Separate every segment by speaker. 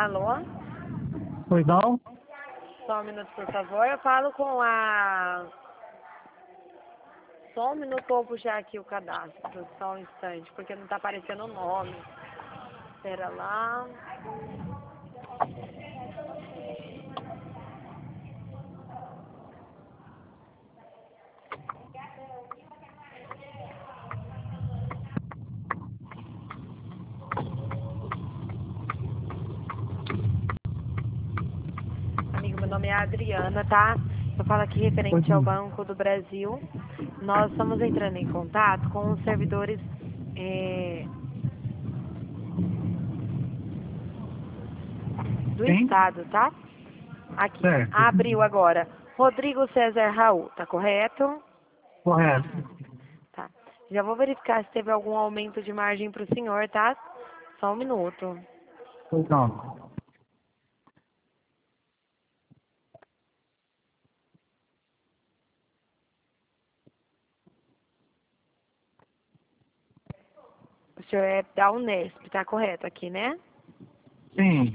Speaker 1: Alô?
Speaker 2: Pois não?
Speaker 1: Só um minuto, por favor. Eu falo com a... Só um minuto, eu vou puxar aqui o cadastro. Só um instante, porque não tá aparecendo o nome. Espera lá. Amigo, meu nome é Adriana, tá? Eu falo aqui
Speaker 2: Pois
Speaker 1: referente ao
Speaker 2: não.
Speaker 1: Banco do Brasil. Nós estamos entrando em contato com os servidores do
Speaker 2: Quem?
Speaker 1: Estado, tá? Aqui,
Speaker 2: Certo.
Speaker 1: abriu agora. Rodrigo César Raul, tá correto?
Speaker 2: Correto.
Speaker 1: Tá. Já vou verificar se teve algum aumento de margem para o senhor, tá? Só um minuto.
Speaker 2: Pois não.
Speaker 1: O senhor é da Unesp, tá correto aqui, né?
Speaker 2: Sim.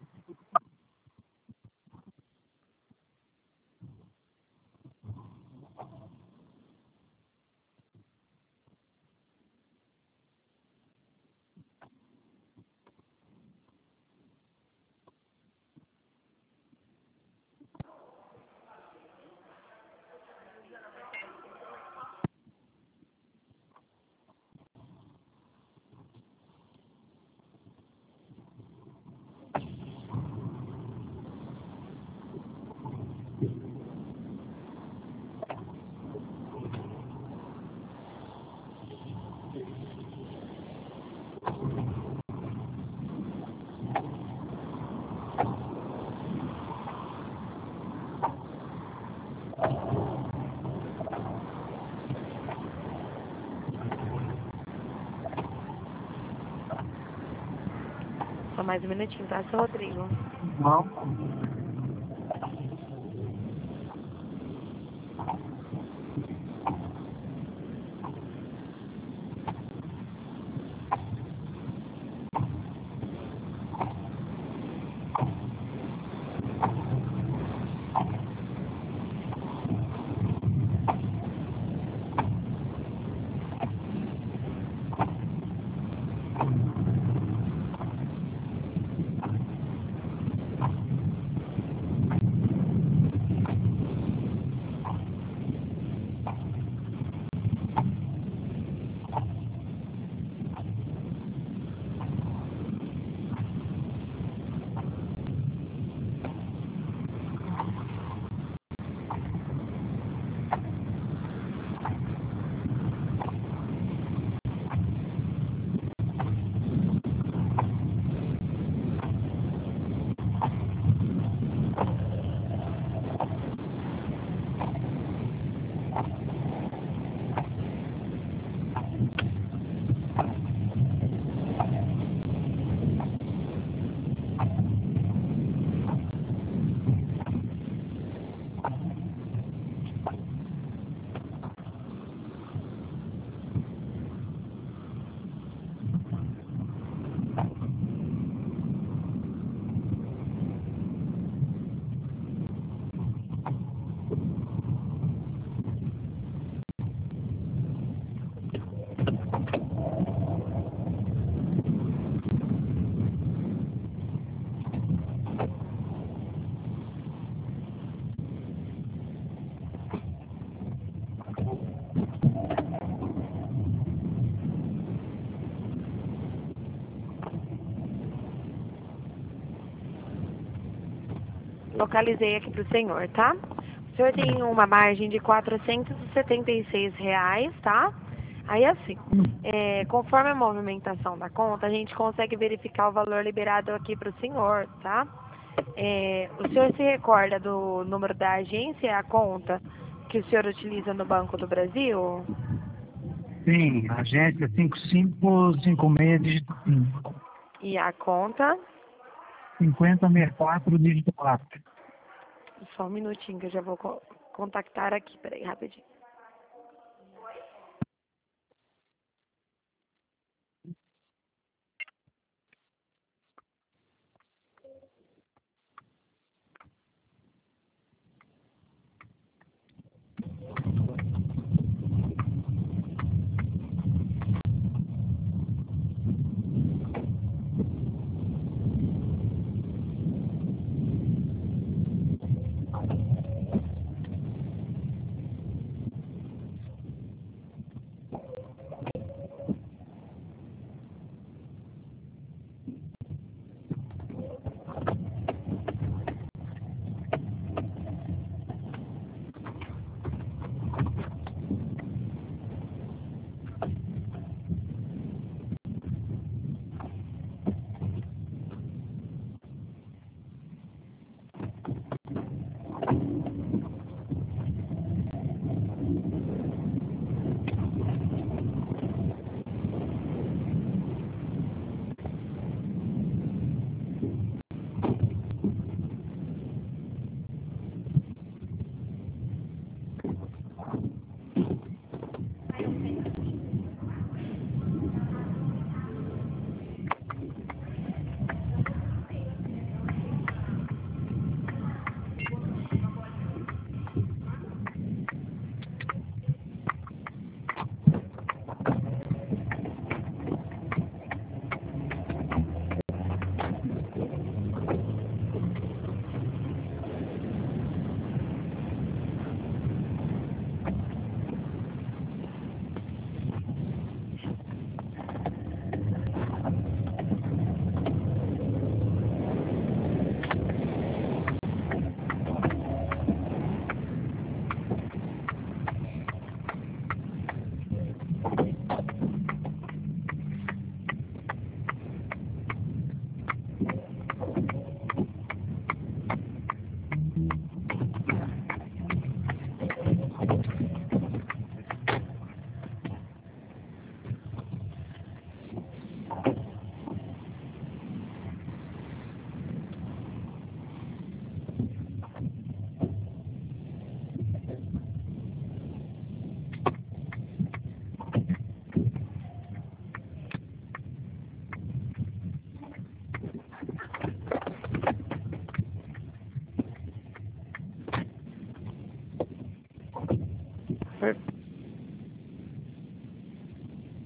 Speaker 1: Só mais um minutinho, tá, seu Rodrigo?
Speaker 2: Não.
Speaker 1: Localizei aqui pro senhor, tá? O senhor tem uma margem de R$ 476, tá? Aí assim, conforme a movimentação da conta, a gente consegue verificar o valor liberado aqui pro senhor, tá? O senhor se recorda do número da agência, a conta que o senhor utiliza no Banco do Brasil?
Speaker 2: Sim. Agência 5556 dígito 5.
Speaker 1: E a conta?
Speaker 2: 5064 dígito 4.
Speaker 1: Só um minutinho que eu já vou contactar aqui, peraí, rapidinho.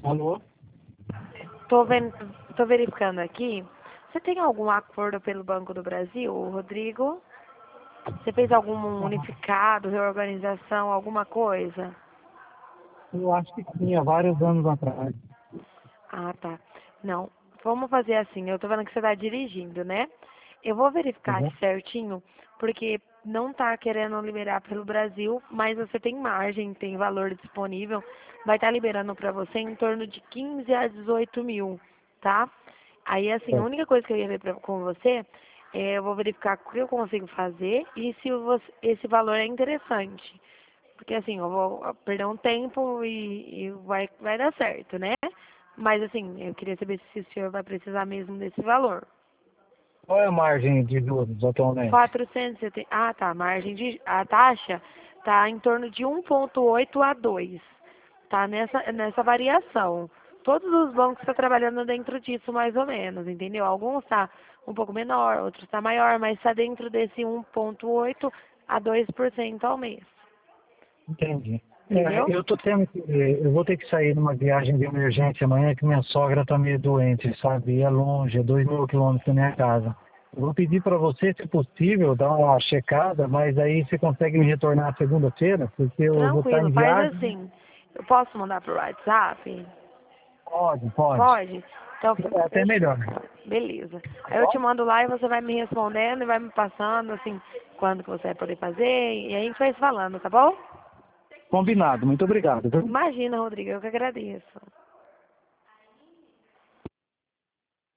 Speaker 2: Alô?
Speaker 1: Tô verificando aqui. Você tem algum acordo pelo Banco do Brasil, Rodrigo? Você fez algum unificado, reorganização, alguma coisa?
Speaker 2: Eu acho que tinha vários anos atrás.
Speaker 1: Ah, tá. Não. Vamos fazer assim. Eu tô vendo que você tá dirigindo, né? Eu vou verificar
Speaker 2: Uhum.
Speaker 1: aqui certinho, porque não tá querendo liberar pelo Brasil, mas você tem margem, tem valor disponível. Vai estar liberando para você em torno de 15 a 18 mil, tá? Aí, assim, a
Speaker 2: É.
Speaker 1: única coisa que eu ia ver com você, eu vou verificar o que eu consigo fazer e se esse valor é interessante. Porque assim, eu vou perder um tempo e vai dar certo, né? Mas assim, eu queria saber se o senhor vai precisar mesmo desse valor.
Speaker 2: Qual é a margem de juros atualmente?
Speaker 1: 470. Ah, tá. A taxa tá em torno de 1,8 a 2. Tá nessa variação. Todos os bancos estão trabalhando dentro disso, mais ou menos, entendeu? Alguns tá um pouco menor, outros tá maior, mas está dentro desse 1,8 a 2% ao mês.
Speaker 2: Entendi.
Speaker 1: Entendeu?
Speaker 2: Eu vou ter que sair numa viagem de emergência amanhã que minha sogra está meio doente, sabe? E é longe, é 2.000 quilômetros da minha casa. Eu vou pedir para você, se possível, dar uma checada, mas aí você consegue me retornar segunda-feira, porque eu vou estar
Speaker 1: Tranquilo,
Speaker 2: em
Speaker 1: faz
Speaker 2: viagem.
Speaker 1: assim. Eu posso mandar pro WhatsApp?
Speaker 2: Pode, pode.
Speaker 1: Pode? Então,
Speaker 2: É até melhor.
Speaker 1: beleza.
Speaker 2: Tá
Speaker 1: Aí eu te
Speaker 2: bom?
Speaker 1: mando lá e você vai me respondendo e vai me passando, assim, quando que você vai poder fazer. E a gente vai se falando, tá bom?
Speaker 2: Combinado. Muito obrigado, viu?
Speaker 1: Imagina, Rodrigo, eu que agradeço.